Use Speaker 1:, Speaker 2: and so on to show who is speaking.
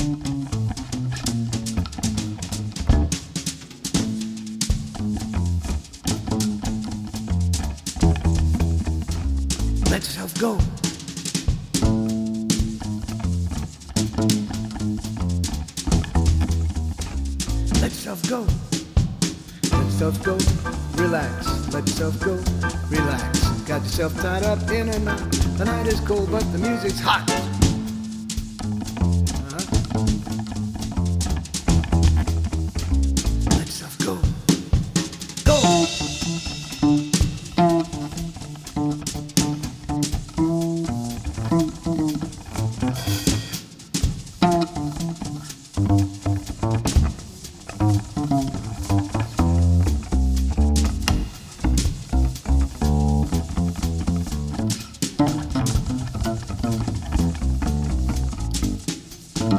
Speaker 1: Let yourself go. Let yourself go. Let yourself go. Relax. Let yourself go. Relax. Got yourself tied up in a knot. The night is cold, but the music's hot.